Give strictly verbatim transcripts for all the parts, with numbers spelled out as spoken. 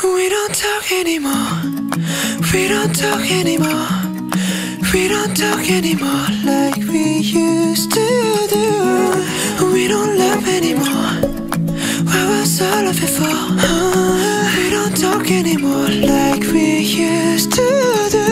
We don't talk anymore. We don't talk anymore. We don't talk anymore like we used to do. We don't love anymore. What was all of it for? Uh, we don't talk anymore like we used to do.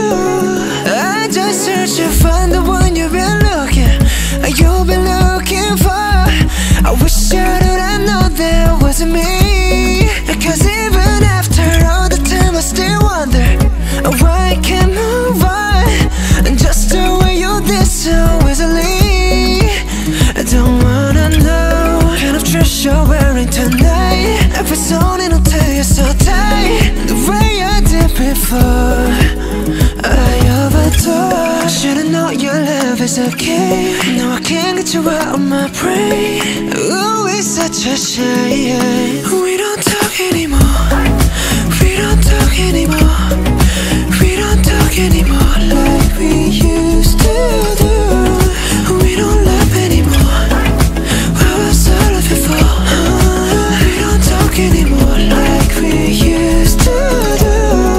I just searched to find the one you've been looking, you've been looking for. I wish I knew I know that wasn't me. Cause even after all the time I still wonder why I can't move on, just the way you did so easily. I don't wanna know what kind of dress you're wearing tonight. Every song it'll tell you so tight, the way I did before. I overdosed. Should've known your love is okay. Now I can't get you out of my brain. Ooh, it's such a shame. We don't talk anymore. We don't talk anymore. We don't talk anymore like we used to do. We don't love anymore. What was all of it for? Uh, we don't talk anymore like we used to do.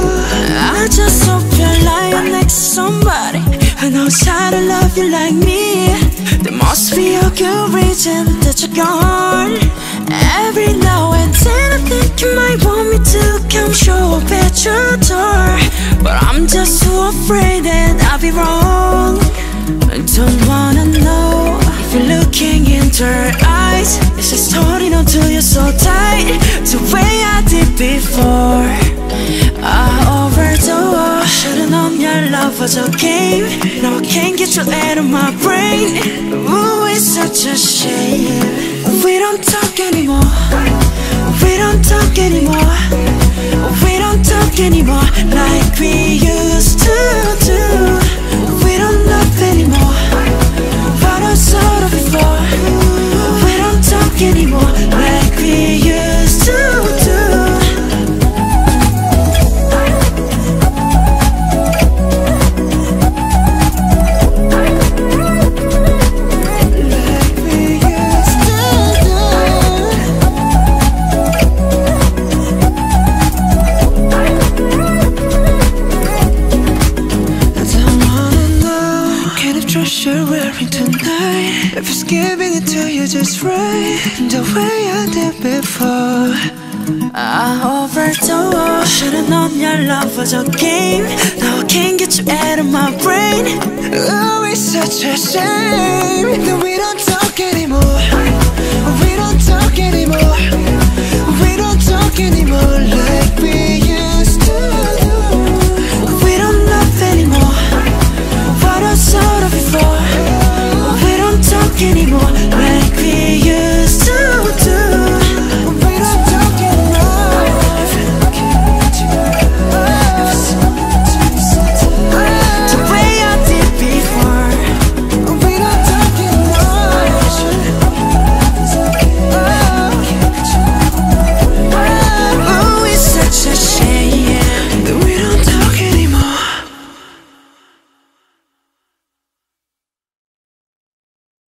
I just hope you're lying next to somebody who knows how to love you like me. There must be a good reason that you're gone. Every now and then I think you might want me to come show up at your door, but I'm just too afraid that I'll be wrong. I don't wanna know if you're looking into her eyes. Is she's holding on to you so tight, the way I did before. I overdosed. Should've known your love was a game. Now I can't get you out of my brain. Ooh, it's such a shame. We don't talk anymore. We don't talk anymore. We don't talk anymore like we used to do. We don't love anymore. What I saw of before. We don't talk anymore like we used to do. You're wearing tonight, if it's giving it to you just right, the way I did before. I overdosed. Should've known your love was a game. Now I can't get you out of my brain. Oh, it's such a shame that we don't talk anymore. We don't talk anymore. We don't talk anymore like